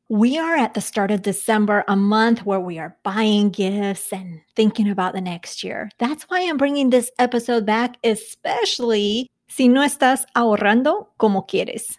We are at the start of December, a month where we are buying gifts and thinking about the next year. That's why I'm bringing this episode back, especially si no estás ahorrando como quieres.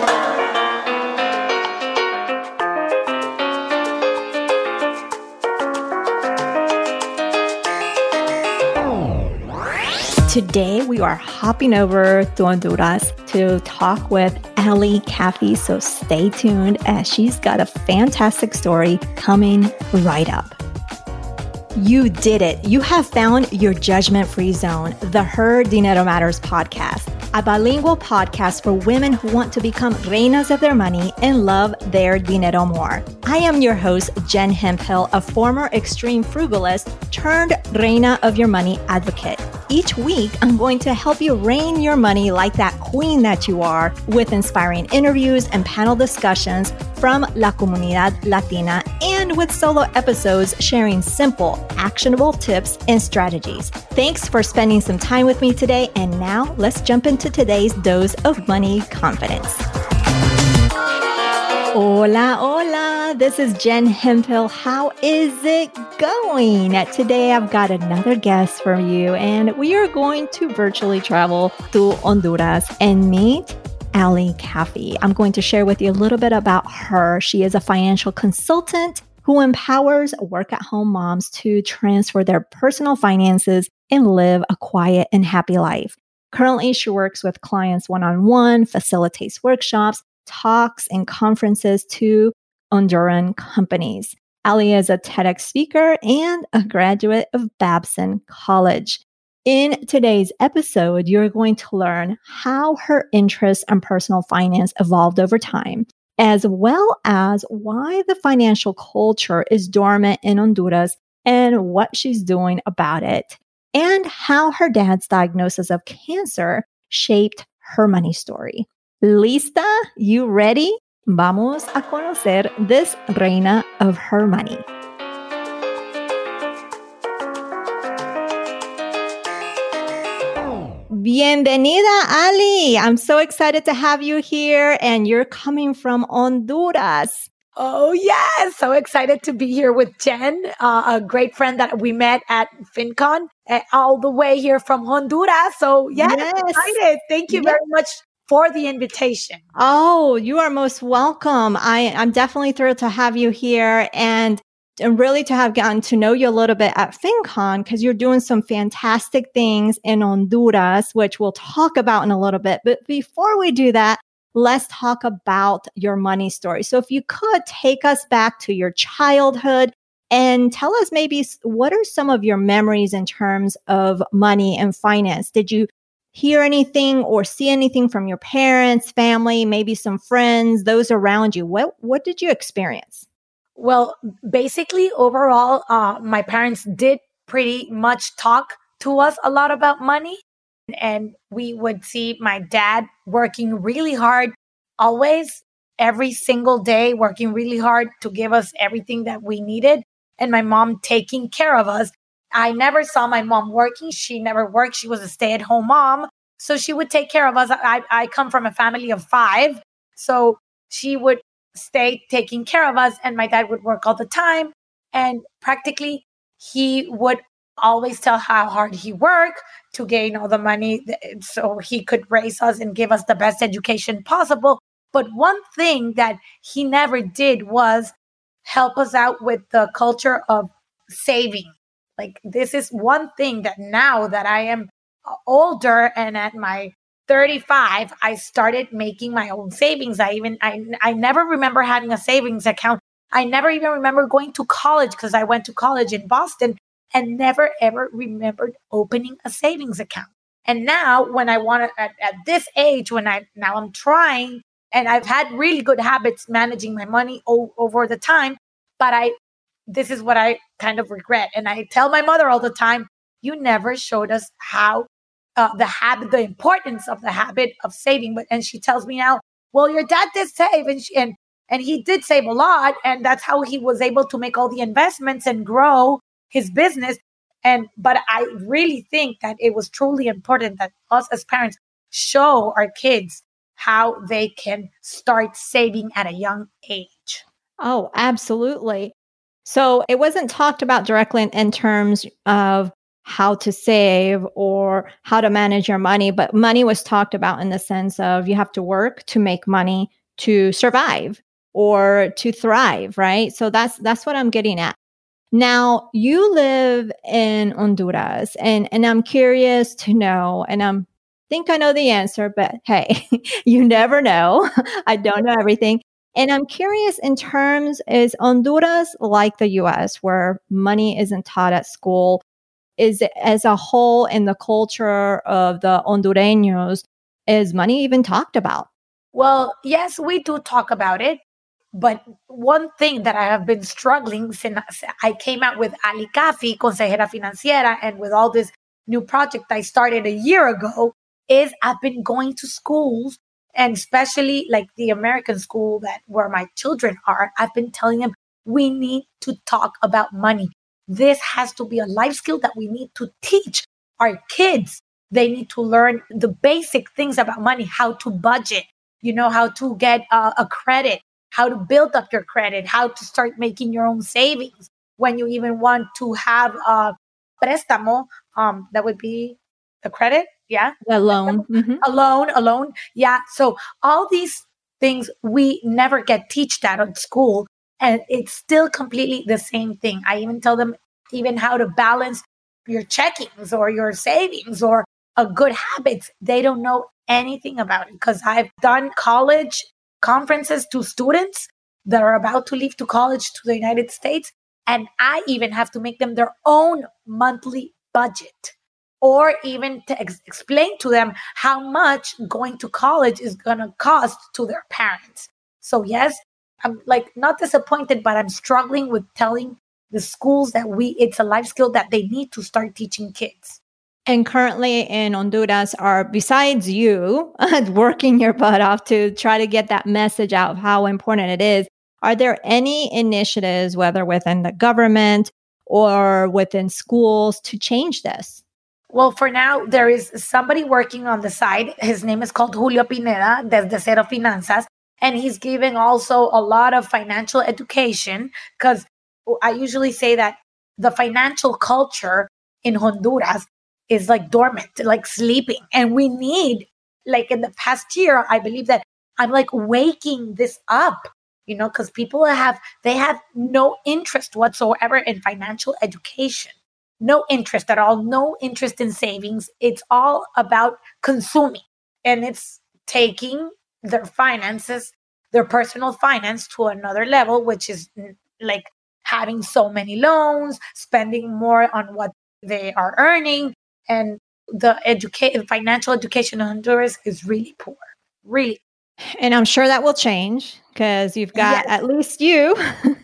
Today, we are hopping over to Honduras to talk with Ali Caffey. So stay tuned as she's got a fantastic story coming right up. You did it. You have found your judgment-free zone, the Her Dinero Matters podcast, a bilingual podcast for women who want to become reinas of their money and love their dinero more. I am your host, Jen Hemphill, a former extreme frugalist turned reina of your money advocate. Each week, I'm going to help you reign your money like that queen that you are with inspiring interviews and panel discussions from La Comunidad Latina and with solo episodes sharing simple, actionable tips and strategies. Thanks for spending some time with me today. And now let's jump into today's dose of money confidence. Hola, hola. This is Jen Hemphill. How is it going? Today, I've got another guest for you, and we are going to virtually travel to Honduras and meet Ali Caffey. I'm going to share with you a little bit about her. She is a financial consultant who empowers work-at-home moms to transfer their personal finances and live a quiet and happy life. Currently, she works with clients one-on-one, facilitates workshops, talks, and conferences to Honduran companies. Ali is a TEDx speaker and a graduate of Babson College. In today's episode, you're going to learn how her interest in personal finance evolved over time, as well as why the financial culture is dormant in Honduras and what she's doing about it, and how her dad's diagnosis of cancer shaped her money story. ¿Lista? You ready? Vamos a conocer this reina of her money. Bienvenida, Ali. I'm so excited to have you here, and you're coming from Honduras. Oh, yes. So excited to be here with Jen, a great friend that we met at FinCon, all the way here from Honduras. So, yes. Excited. Thank you very much for the invitation. Oh, you are most welcome. I'm definitely thrilled to have you here and really to have gotten to know you a little bit at FinCon because you're doing some fantastic things in Honduras, which we'll talk about in a little bit. But before we do that, let's talk about your money story. So if you could take us back to your childhood and tell us maybe what are some of your memories in terms of money and finance? Did you hear anything or see anything from your parents, family, maybe some friends, those around you? What did you experience? Well, basically, overall, my parents did pretty much talk to us a lot about money. And we would see my dad working really hard, always, every single day, working really hard to give us everything that we needed. And my mom taking care of us. I never saw my mom working. She never worked. She was a stay-at-home mom. So she would take care of us. I come from a family of 5. So she would stay taking care of us. And my dad would work all the time. And practically, he would always tell how hard he worked to gain all the money so he could raise us and give us the best education possible. But one thing that he never did was help us out with the culture of saving. Like, this is one thing that now that I am older and at my 35, I started making my own savings. I never remember having a savings account. I never even remember going to college because I went to college in Boston and never ever remembered opening a savings account. And now when I want to, at this age, now I'm trying, and I've had really good habits managing my money over the time, but this is what I kind of regret. And I tell my mother all the time, you never showed us how the importance of the habit of saving. And she tells me now, well, your dad did save, and he did save a lot, and that's how he was able to make all the investments and grow his business. But I really think that it was truly important that us as parents show our kids how they can start saving at a young age. Oh, absolutely. So it wasn't talked about directly in terms of how to save or how to manage your money, but money was talked about in the sense of you have to work to make money to survive or to thrive, right? So that's what I'm getting at. Now, you live in Honduras, and I'm curious to know, and I'm think I know the answer, but hey, you never know. I don't know everything. And I'm curious in terms, is Honduras like the US where money isn't taught at school? Is it as a whole in the culture of the Hondureños, is money even talked about? Well, yes, we do talk about it. But one thing that I have been struggling since I came out with Ali Kafi, Consejera Financiera, and with all this new project I started a year ago, is I've been going to schools, and especially like the American school that where my children are. I've been telling them we need to talk about money. This has to be a life skill that we need to teach our kids. They need to learn the basic things about money, how to budget, how to get a credit, how to build up your credit, how to start making your own savings when you even want to have a préstamo. That would be a credit. Yeah. The loan. Mhm. A loan. Yeah. So all these things we never get teach that at school. And it's still completely the same thing. I even tell them even how to balance your checkings or your savings or a good habits. They don't know anything about it because I've done college conferences to students that are about to leave to college to the United States. And I even have to make them their own monthly budget or even to explain to them how much going to college is going to cost to their parents. So, yes, I'm like not disappointed, but I'm struggling with telling the schools that it's a life skill that they need to start teaching kids. And currently in Honduras are besides you working your butt off to try to get that message out of how important it is, are there any initiatives, whether within the government or within schools, to change this? Well, for now, there is somebody working on the side. His name is called Julio Pineda, desde Cero Finanzas. And he's giving also a lot of financial education because I usually say that the financial culture in Honduras is like dormant, like sleeping. And we need, like in the past year, I believe that I'm like waking this up, because they have no interest whatsoever in financial education, no interest at all, no interest in savings. It's all about consuming. And it's taking their finances, their personal finance to another level, which is like having so many loans, spending more on what they are earning. And the financial education in Honduras is really poor. Really. And I'm sure that will change because you've got Yes. at least you.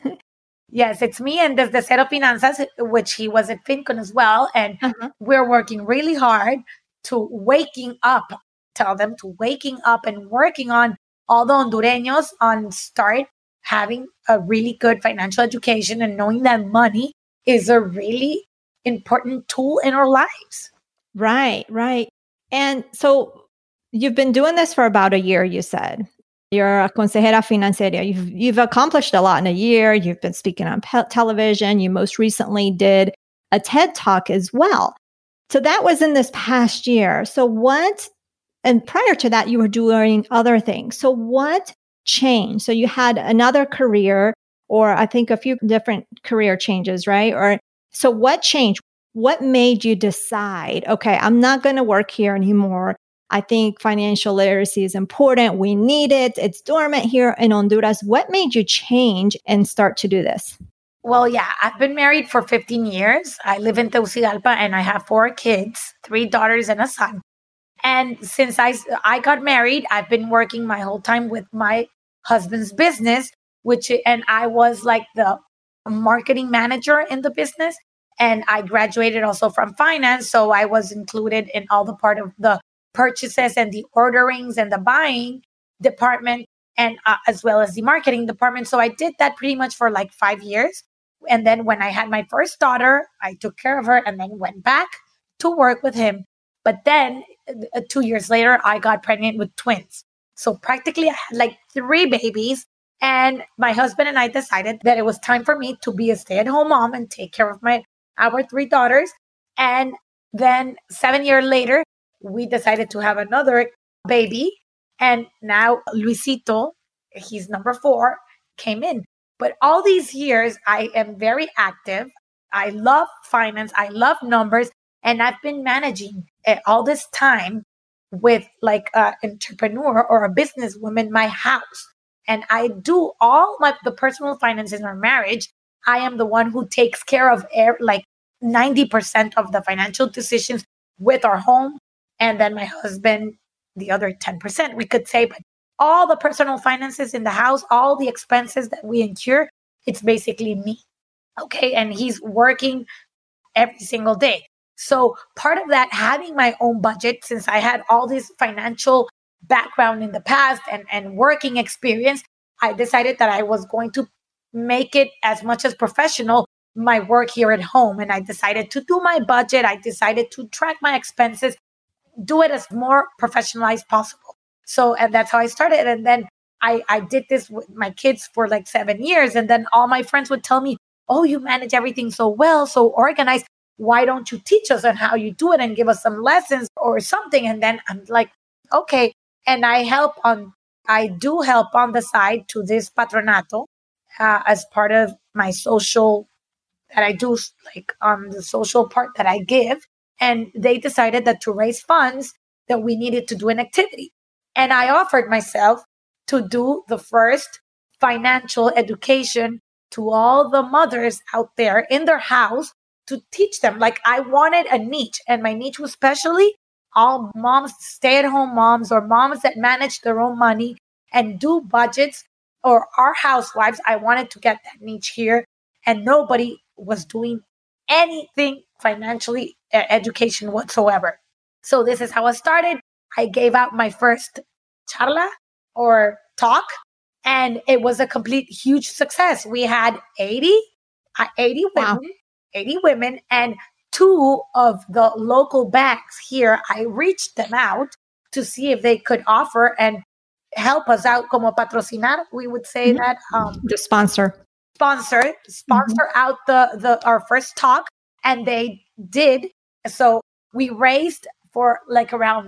Yes, it's me and Desde Cero Finanzas, which he was at FinCon as well. And Uh-huh. we're working really hard to waking up, tell them to waking up and working on all the Hondureños on start having a really good financial education and knowing that money is a really important tool in our lives. Right, right. And so you've been doing this for about a year, you said. You're a consejera financiera. You've accomplished a lot in a year. You've been speaking on television. You most recently did a TED Talk as well. So that was in this past year. So what, and prior to that, you were doing other things. So what changed? So you had another career, or I think a few different career changes, right? Or so what changed? What made you decide, okay, I'm not going to work here anymore? I think financial literacy is important. We need it. It's dormant here in Honduras. What made you change and start to do this? Well, yeah, I've been married for 15 years. I live in Tegucigalpa and I have 4 kids, 3 daughters and a son. And since I got married, I've been working my whole time with my husband's business, and I was like the marketing manager in the business. And I graduated also from finance, so I was included in all the part of the purchases and the orderings and the buying department, and as well as the marketing department. So I did that pretty much for like 5 years. And then when I had my first daughter, I took care of her and then went back to work with him. But then 2 years later, I got pregnant with twins. So practically, I had like 3 babies And my husband and I decided that it was time for me to be a stay-at-home mom and take care of our three daughters. And then 7 years later, we decided to have another baby. And now Luisito, he's number 4, came in. But all these years, I am very active. I love finance. I love numbers. And I've been managing all this time with like an entrepreneur or a businesswoman, my house. And I do all the personal finances in our marriage. I am the one who takes care of like 90% of the financial decisions with our home. And then my husband, the other 10%, we could say, but all the personal finances in the house, all the expenses that we incur, it's basically me. Okay. And he's working every single day. So part of that, having my own budget, since I had all this financial background in the past and working experience, I decided that I was going to make it as much as professional, my work here at home. And I decided to do my budget. I decided to track my expenses, do it as more professionalized possible. So, and that's how I started. And then I did this with my kids for like 7 years. And then all my friends would tell me, oh, you manage everything so well, so organized. Why don't you teach us on how you do it and give us some lessons or something? And then I'm like, okay. And I do help on the side to this patronato as part of my social that I do, like on the social part that I give. And they decided that to raise funds that we needed to do an activity. And I offered myself to do the first financial education to all the mothers out there in their house to teach them. Like I wanted a niche, and my niche was especially all moms, stay-at-home moms or moms that manage their own money and do budgets, or our housewives. I wanted to get that niche here, and nobody was doing anything financially education whatsoever. So this is how I started. I gave out my first charla or talk, and it was a complete huge success. We had 80 women, Wow. 80 women, and 2 of the local banks here. I reached them out to see if they could offer and help us out, como patrocinar. We would say Mhm. that The sponsor. sponsor out the our first talk, and they did. So we raised for like around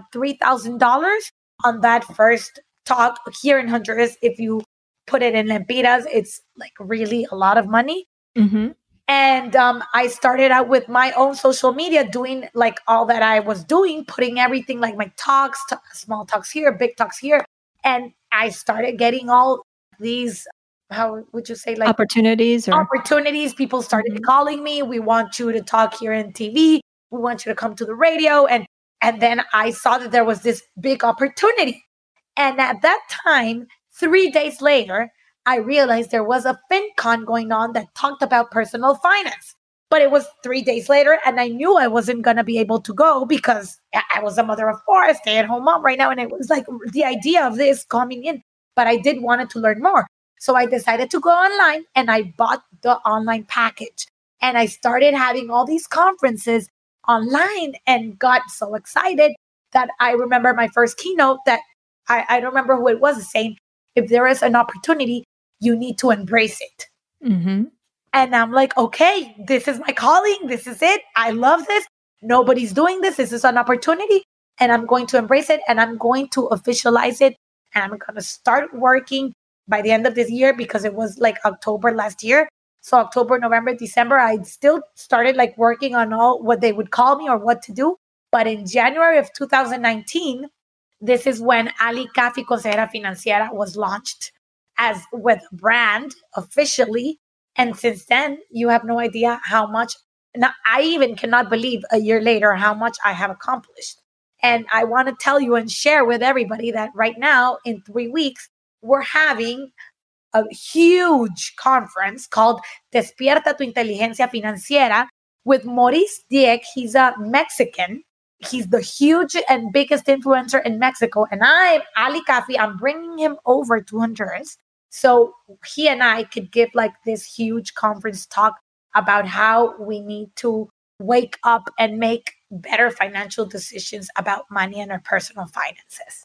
$3,000 on that first talk here in Honduras. If you put it in lempiras, it's like really a lot of money. Mm-hmm. And I started out with my own social media, doing like all that I was doing, putting everything like my talks, small talks here, big talks here. And I started getting all these, how would you say, like Opportunities or opportunities. People started Mhm. calling me. We want you to talk here in TV. We want you to come to the radio. And then I saw that there was this big opportunity. And at that time, 3 days later, I realized there was a FinCon going on that talked about personal finance. But it was 3 days later, and I knew I wasn't going to be able to go because I was a mother of 4, a stay-at-home mom right now. And it was like the idea of this coming in. But I did wanted to learn more. So I decided to go online, and I bought the online package. And I started having all these conferences online and got so excited that I remember my first keynote that I don't remember who it was saying, if there is an opportunity, you need to embrace it. Mm-hmm. And I'm like, okay, this is my calling. This is it. I love this. Nobody's doing this. This is an opportunity, and I'm going to embrace it, and I'm going to officialize it. And I'm going to start working by the end of this year, because it was like October last year. So October, November, December, I still started like working on all what they would call me or what to do. But in January of 2019, this is when Ali Cafi Consejera Financiera was launched as with brand officially. And since then, you have no idea how much. Now, I even cannot believe a year later how much I have accomplished. And I want to tell you and share with everybody that right now, in 3 weeks, we're having a huge conference called Despierta tu Inteligencia Financiera with Maurice Dieck. He's a Mexican. He's the huge and biggest influencer in Mexico. And I'm Ali Cafi. I'm bringing him over to Honduras. So he and I could give like this huge conference talk about how we need to wake up and make better financial decisions about money and our personal finances.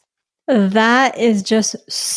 That is just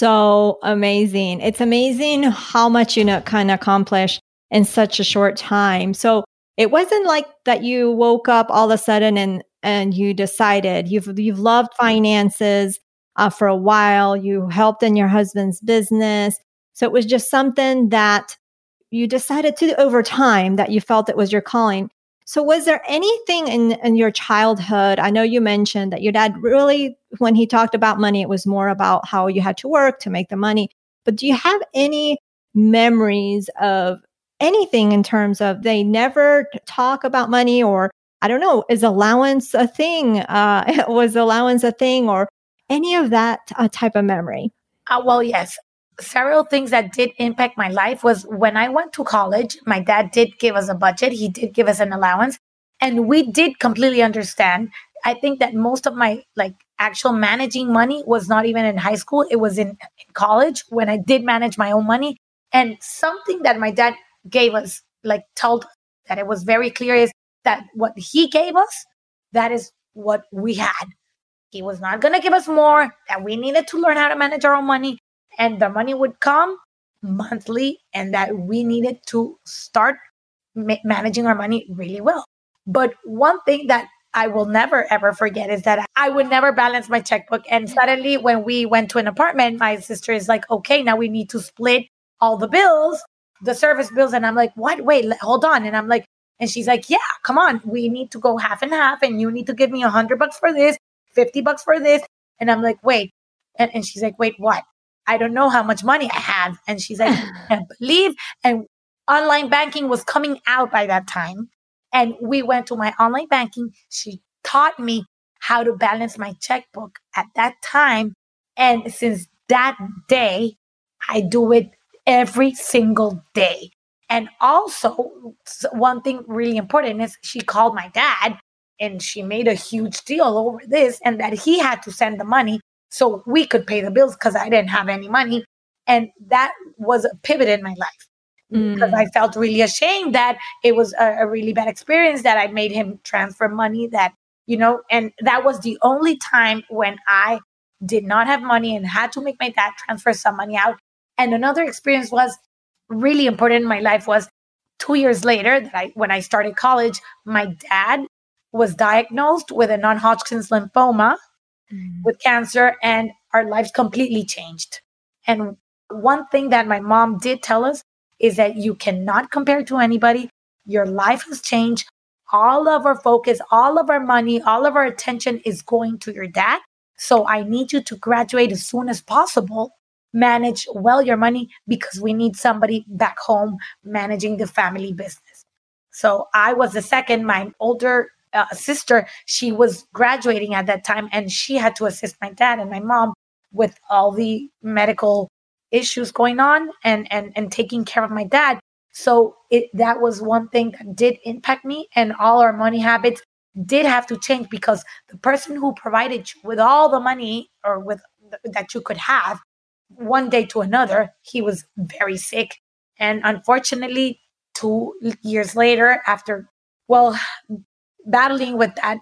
so amazing. It's amazing how much you can accomplish in such a short time. So it wasn't like that you woke up all of a sudden and you decided you've loved finances for a while. You helped in your husband's business. So it was just something that you decided to over time that you felt it was your calling. So was there anything in your childhood? I know you mentioned that your dad really, when he talked about money, it was more about how you had to work to make the money. But do you have any memories of anything in terms of they never talk about money, or I don't know, is allowance a thing? Was allowance a thing or any of that type of memory? Well, yes. Several things that did impact my life was when I went to college, my dad did give us a budget. He did give us an allowance, and we did completely understand. I think that most of my like actual managing money was not even in high school. It was in college when I did manage my own money. And something that my dad gave us, like told that it was very clear is that what he gave us, that is what we had. He was not going to give us more, that we needed to learn how to manage our own money, and the money would come monthly, and that we needed to start managing our money really well. But one thing that I will never ever forget is that I would never balance my checkbook. And suddenly, when we went to an apartment, my sister is like, okay, now we need to split all the bills, the service bills. And I'm like, what? Wait, hold on. And I'm like, and she's like, yeah, come on, we need to go half and half. And you need to give me $100 for this, $50 for this. And I'm like, wait. And she's like, wait, what? I don't know how much money I have. And she's like, I can't believe. And online banking was coming out by that time. And we went to my online banking. She taught me how to balance my checkbook at that time. And since that day, I do it every single day. And also, one thing really important is she called my dad and she made a huge deal over this, and that he had to send the money so we could pay the bills because I didn't have any money. And that was a pivot in my life because I felt really ashamed that it was a really bad experience that I made him transfer money that, and that was the only time when I did not have money and had to make my dad transfer some money out. And another experience was really important in my life was 2 years later when I started college, my dad was diagnosed with a non-Hodgkin's lymphoma with cancer, and our lives completely changed. And one thing that my mom did tell us is that you cannot compare to anybody. Your life has changed. All of our focus, all of our money, all of our attention is going to your dad. So I need you to graduate as soon as possible. Manage well your money because we need somebody back home managing the family business. So I was the second. My older sister, she was graduating at that time, and she had to assist my dad and my mom with all the medical issues going on and taking care of my dad. So that was one thing that did impact me, and all our money habits did have to change because the person who provided you with all the money or with that you could have one day to another, he was very sick. And unfortunately, 2 years later, after, well, battling with that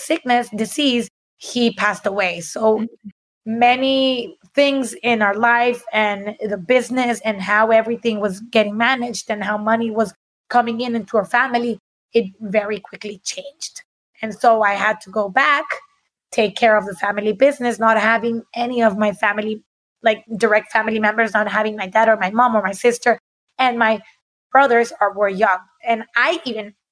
disease, he passed away. So many things in our life and the business and how everything was getting managed and how money was coming in into our family, it very quickly changed. And so I had to go back, take care of the family business, not having any of my family, like direct family members, not having my dad or my mom or my sister, and my brothers were young. And I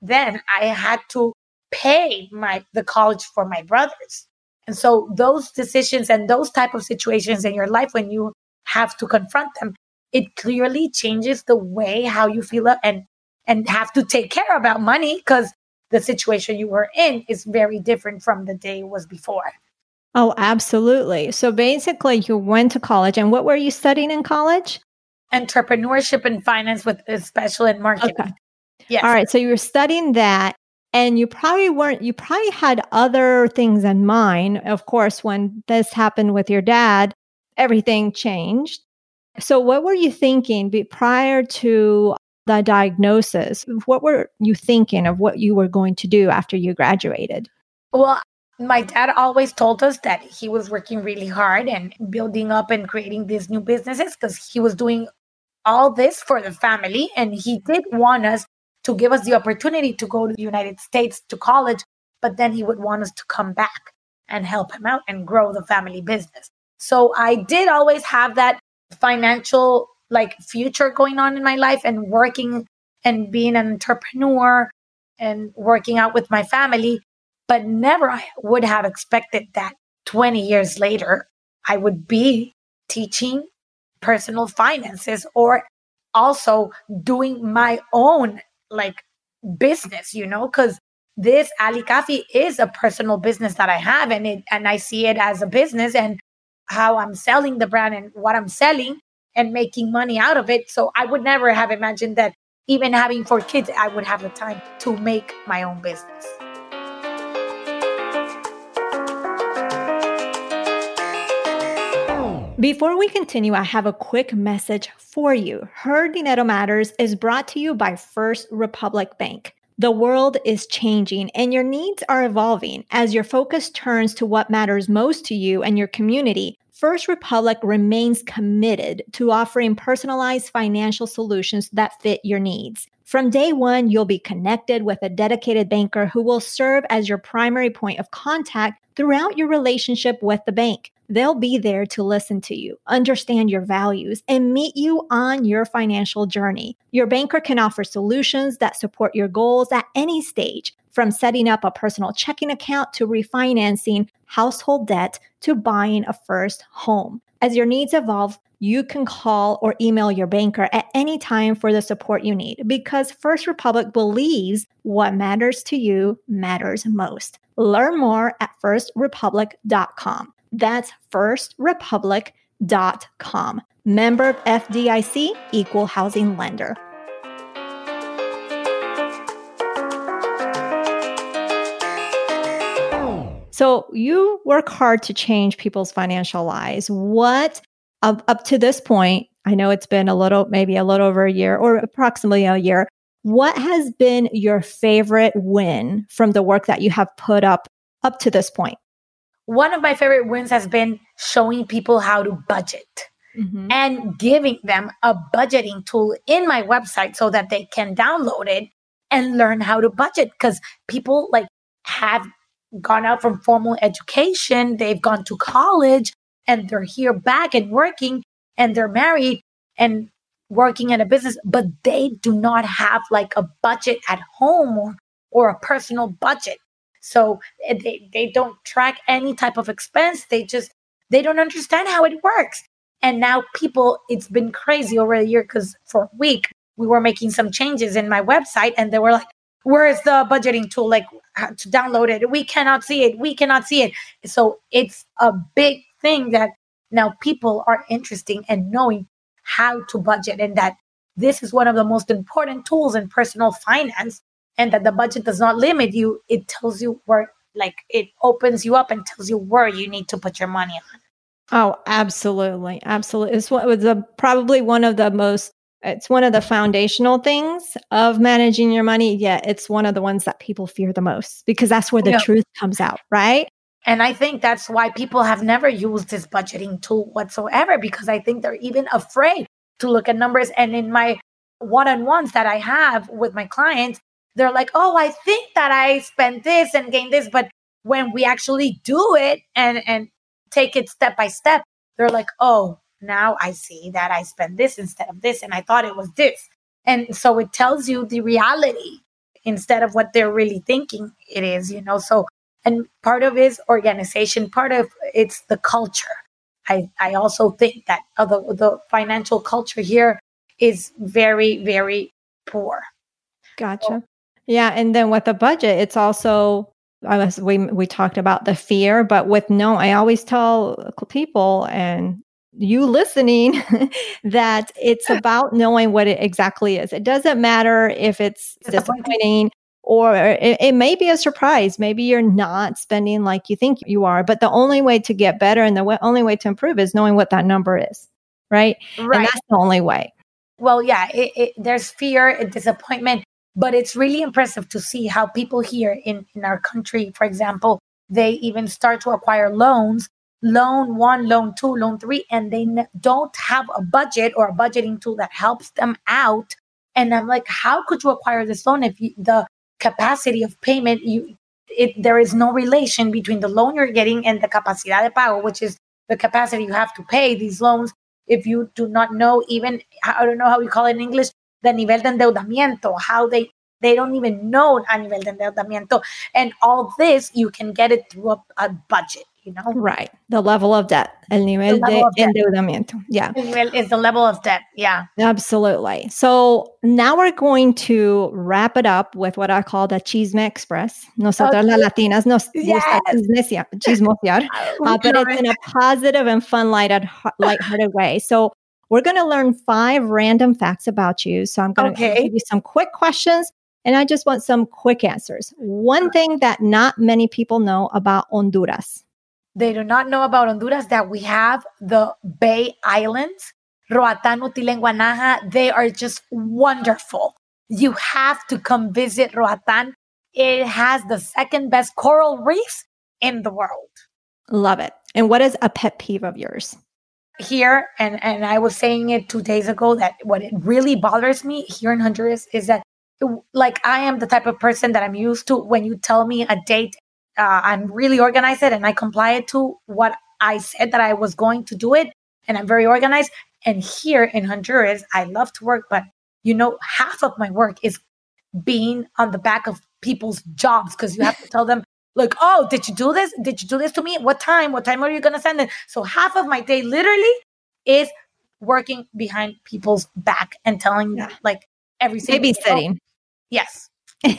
had to pay the college for my brothers. And so those decisions and those type of situations in your life, when you have to confront them, it clearly changes the way how you feel and have to take care about money because the situation you were in is very different from the day it was before. Oh, absolutely. So basically, you went to college, and what were you studying in college? Entrepreneurship and finance with a special in marketing. Okay. Yes. All right. So you were studying that, and you probably had other things in mind. Of course, when this happened with your dad, everything changed. So what were you thinking prior to the diagnosis? What were you thinking of what you were going to do after you graduated? Well, My dad always told us that he was working really hard and building up and creating these new businesses because he was doing all this for the family. And he did want us to give us the opportunity to go to the United States to college, but then he would want us to come back and help him out and grow the family business. So I did always have that financial like future going on in my life and working and being an entrepreneur and working out with my family, but never I would have expected that 20 years later I would be teaching personal finances or also doing my own like business, because this Ali Kafi is a personal business that I have, and I see it as a business and how I'm selling the brand and what I'm selling and making money out of it. So I would never have imagined that even having 4 kids, I would have the time to make my own business. Before we continue, I have a quick message for you. Her Dinero Matters is brought to you by First Republic Bank. The world is changing and your needs are evolving. As your focus turns to what matters most to you and your community, First Republic remains committed to offering personalized financial solutions that fit your needs. From day one, you'll be connected with a dedicated banker who will serve as your primary point of contact throughout your relationship with the bank. They'll be there to listen to you, understand your values, and meet you on your financial journey. Your banker can offer solutions that support your goals at any stage, from setting up a personal checking account to refinancing household debt to buying a first home. As your needs evolve, you can call or email your banker at any time for the support you need because First Republic believes what matters to you matters most. Learn more at firstrepublic.com. That's firstrepublic.com. Member FDIC, equal housing lender. So you work hard to change people's financial lives. What, up to this point, I know it's been maybe a little over a year or approximately a year. What has been your favorite win from the work that you have put up to this point? One of my favorite wins has been showing people how to budget and giving them a budgeting tool in my website so that they can download it and learn how to budget. Because people have gone out from formal education, they've gone to college, and they're here back and working, and they're married and working in a business, but they do not have like a budget at home or a personal budget. So they don't track any type of expense. They don't understand how it works. And now it's been crazy over a year because for a week we were making some changes in my website and they were like, where is the budgeting tool? Like to download it. We cannot see it. We cannot see it. So it's a big thing that now people are interested in knowing how to budget and that this is one of the most important tools in personal finance. And that the budget does not limit you. It tells you where, it opens you up and tells you where you need to put your money on. Oh, absolutely. Absolutely. It's probably one of the foundational things of managing your money. Yeah, it's one of the ones that people fear the most because that's where the truth comes out, right? And I think that's why people have never used this budgeting tool whatsoever, because I think they're even afraid to look at numbers. And in my one-on-ones that I have with my clients, they're like, oh, I think that I spent this and gained this. But when we actually do it and take it step by step, they're like, oh, now I see that I spent this instead of this. And I thought it was this. And so it tells you the reality instead of what they're really thinking it is, So, and part of it is organization, part of it's the culture. I also think that the financial culture here is very, very poor. Gotcha. Yeah. And then with the budget, it's also, we talked about the fear, but I always tell people and you listening that it's about knowing what it exactly is. It doesn't matter if it's disappointing or it may be a surprise. Maybe you're not spending like you think you are, but the only way to get better and the only way to improve is knowing what that number is. Right. And that's the only way. Well, yeah, there's fear and disappointment, but it's really impressive to see how people here in our country, for example, they even start to acquire loans, loan one, loan two, loan three, and they don't have a budget or a budgeting tool that helps them out. And I'm like, how could you acquire this loan if the capacity of payment, there is no relation between the loan you're getting and the capacidad de pago, which is the capacity you have to pay these loans. If you do not know, even, I don't know how we call it in English, the nivel de endeudamiento, how they don't even know a nivel de endeudamiento. And all this, you can get it through a budget, Right. The level of debt. El nivel de endeudamiento. Yeah. El nivel is the level of debt. Yeah. Absolutely. So now we're going to wrap it up with what I call the Chisme Express. Nosotras las Latinas nos gusta chismosear, but it's in a positive and fun, lighthearted way. So we're going to learn 5 random facts about you. So I'm going to give you some quick questions, and I just want some quick answers. One thing that not many people know about Honduras. They do not know about Honduras that we have the Bay Islands, Roatán, Utiel, Guanaja. They are just wonderful. You have to come visit Roatán. It has the second best coral reefs in the world. Love it. And what is a pet peeve of yours? Here, and I was saying it 2 days ago, that what it really bothers me here in Honduras is that, like, I am the type of person that I'm used to when you tell me a date, I'm really organized and I comply it to what I said that I was going to do it. And I'm very organized. And here in Honduras, I love to work, but half of my work is being on the back of people's jobs, because you have to tell them, like, oh, did you do this? Did you do this to me? What time? What time are you going to send it? So half of my day literally is working behind people's back and telling them, like, every single babysitting. Yes.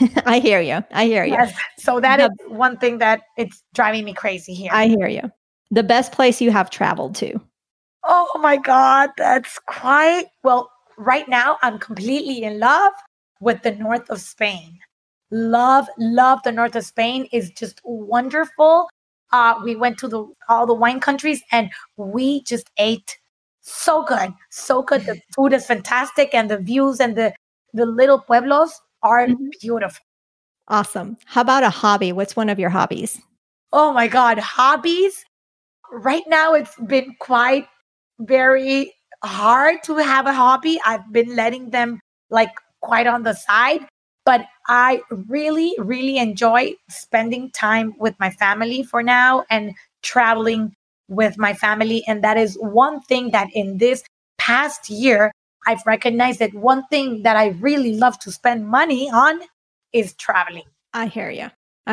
I hear you. Yes. So that is one thing that it's driving me crazy here. I hear you. The best place you have traveled to? Oh my God, that's quite, well, right now I'm completely in love with the north of Spain. Love the north of Spain. Is just wonderful. We went to all the wine countries and we just ate so good. So good. The food is fantastic, and the views and the little pueblos are beautiful. Awesome. How about a hobby? What's one of your hobbies? Oh my God, hobbies. Right now it's been quite very hard to have a hobby. I've been letting them quite on the side, but I really, really enjoy spending time with my family for now and traveling with my family. And that is one thing that in this past year, I've recognized that one thing that I really love to spend money on is traveling. I hear you.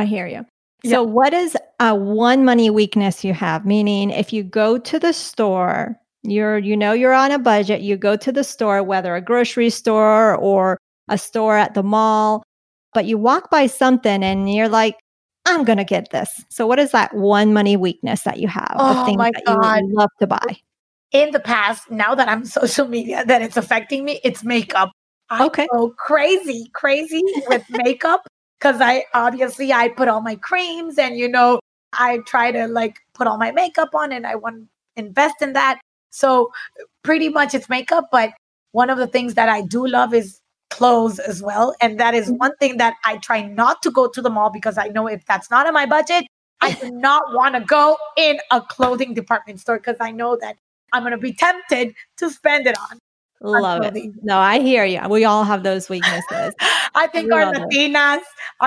So what is a one money weakness you have? Meaning if you go to the store, you're on a budget, you go to the store, whether a grocery store or a store at the mall, but you walk by something and you're like, I'm going to get this. So what is that one money weakness that you have? Oh a thing my that God. you love to buy? In the past, now that I'm social media, that it's affecting me, it's makeup. I go crazy with makeup, because I put all my creams and, I try to put all my makeup on, and I want to invest in that. So pretty much it's makeup. But one of the things that I do love is clothes as well. And that is one thing that I try not to go to the mall, because I know if that's not in my budget, I do not want to go in a clothing department store, because I know that I'm going to be tempted to spend it on. Love it. No, I hear you. We all have those weaknesses. I think the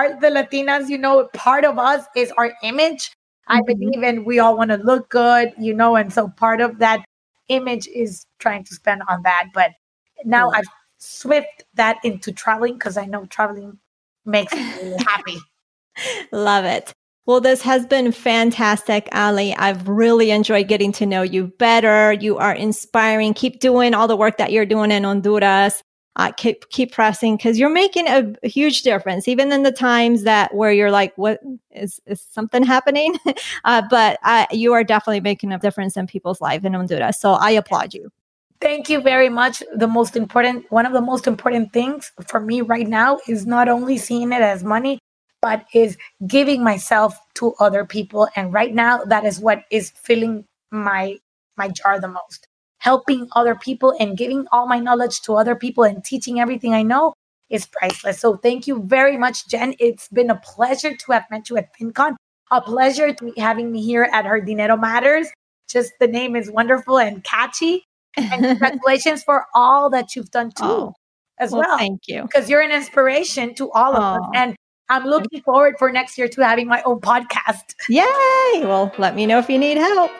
Latinas, part of us is our image. I believe, and we all want to look good, and so part of that image is trying to spend on that. But now I've switched that into traveling, because I know traveling makes me really happy. Love it. Well, this has been fantastic, Ali. I've really enjoyed getting to know you better. You are inspiring. Keep doing all the work that you're doing in Honduras. Keep pressing, because you're making a huge difference, even in the times where you're like, what is something happening? But you are definitely making a difference in people's lives in Honduras. So I applaud you. Thank you very much. One of the most important things for me right now is not only seeing it as money, but is giving myself to other people. And right now, that is what is filling my jar the most. Helping other people and giving all my knowledge to other people and teaching everything I know is priceless. So thank you very much, Jen. It's been a pleasure to have met you at FinCon. a pleasure to having me here at Her Dinero Matters. Just the name is wonderful and catchy. And congratulations for all that you've done too, Oh, as well, well. thank you. Because you're an inspiration to all of us. Oh, And I'm looking forward for next year to having my own podcast. yay! Well, let me know if you need help.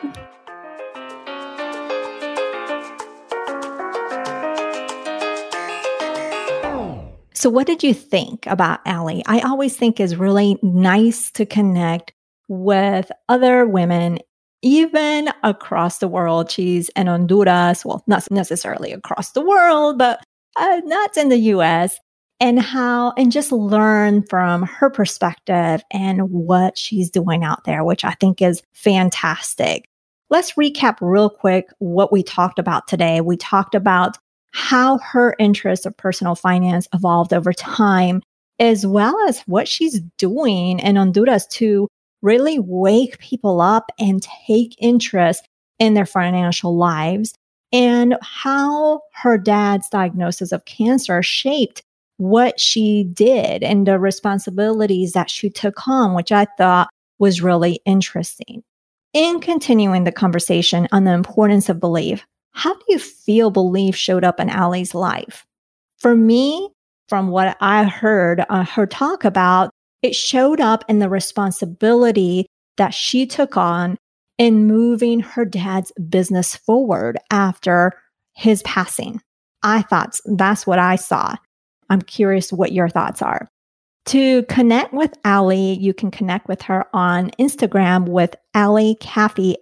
So what did you think about Allie? I always think it's really nice to connect with other women, even across the world. She's in Honduras. Well, not necessarily across the world, but not in the US. And just learn from her perspective and what she's doing out there, which I think is fantastic. Let's recap real quick what we talked about today. We talked about how her interest of personal finance evolved over time, as well as what she's doing in Honduras to really wake people up and take interest in their financial lives, and how her dad's diagnosis of cancer shaped what she did and the responsibilities that she took on, which I thought was really interesting. In continuing the conversation on the importance of belief, how do you feel belief showed up in Allie's life? For me, from what I heard her talk about, it showed up in the responsibility that she took on in moving her dad's business forward after his passing. I thought that's what I saw. I'm curious what your thoughts are. To connect with Allie, you can connect with her on Instagram with Allie Caffey,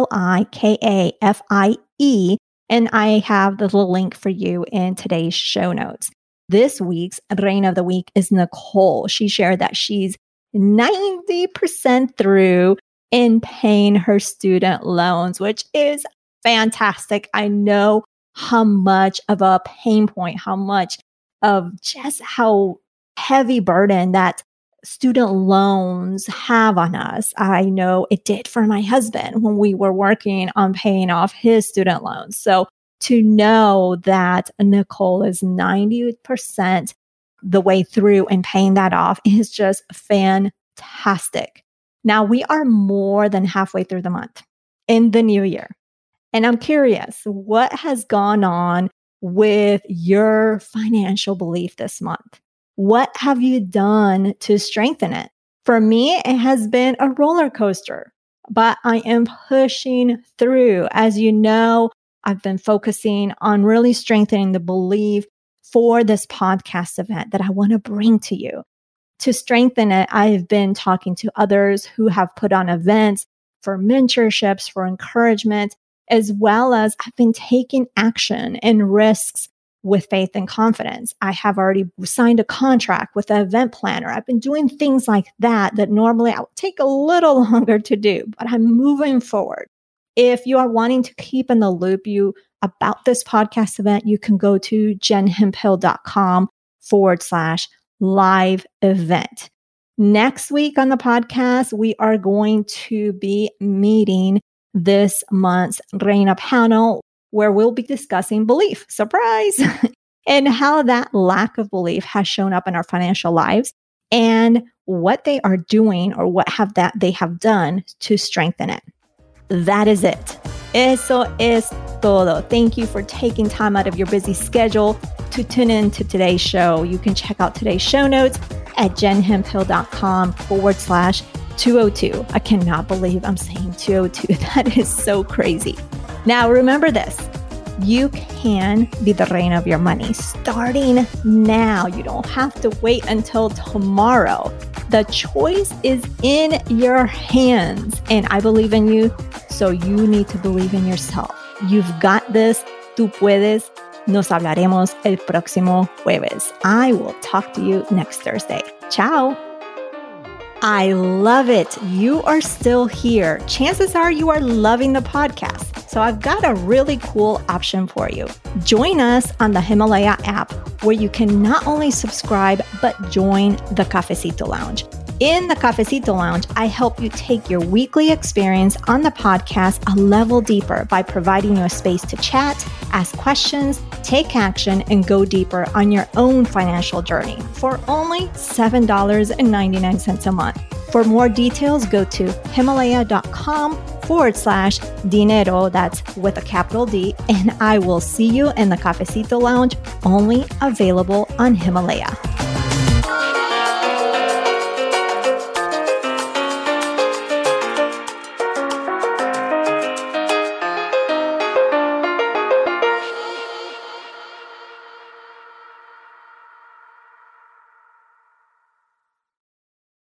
ALIKAFIE. And I have the little link for you in today's show notes. This week's Reina of the Week is Nicole. She shared that she's 90% through in paying her student loans, which is fantastic. I know how much of a pain point, how much of just how heavy burden that student loans have on us. I know it did for my husband when we were working on paying off his student loans. So to know that Nicole is 90% the way through and paying that off is just fantastic. Now we are more than halfway through the month in the new year. And I'm curious, what has gone on with your financial belief this month? What have you done to strengthen it? For me, it has been a roller coaster, but I am pushing through. As you know, I've been focusing on really strengthening the belief for this podcast event that I want to bring to you. To strengthen it, I've been talking to others who have put on events for mentorships, for encouragement, as well as I've been taking action and risks with faith and confidence. I have already signed a contract with an event planner. I've been doing things like that normally I would take a little longer to do, but I'm moving forward. If you are wanting to keep in the loop about this podcast event, you can go to jenhemphill.com/live event. Next week on the podcast, we are going to be meeting this month's Reina panel, where we'll be discussing belief, surprise, and how that lack of belief has shown up in our financial lives and what they are doing or they have done to strengthen it. That is it. Eso es todo. Thank you for taking time out of your busy schedule to tune in to today's show. You can check out today's show notes at jenhemphill.com/202. I cannot believe I'm saying 202. That is so crazy. Now, remember this. You can be the reina of your money starting now. You don't have to wait until tomorrow. The choice is in your hands. And I believe in you, so you need to believe in yourself. You've got this. Tú puedes. Nos hablaremos el próximo jueves. I will talk to you next Thursday. Ciao. I love it. You are still here. Chances are you are loving the podcast. So I've got a really cool option for you. Join us on the Himalaya app, where you can not only subscribe, but join the Cafecito Lounge. In the Cafecito Lounge, I help you take your weekly experience on the podcast a level deeper by providing you a space to chat, ask questions, take action, and go deeper on your own financial journey for only $7.99 a month. For more details, go to Himalaya.com/dinero, that's with a capital D, and I will see you in the Cafecito Lounge, only available on Himalaya.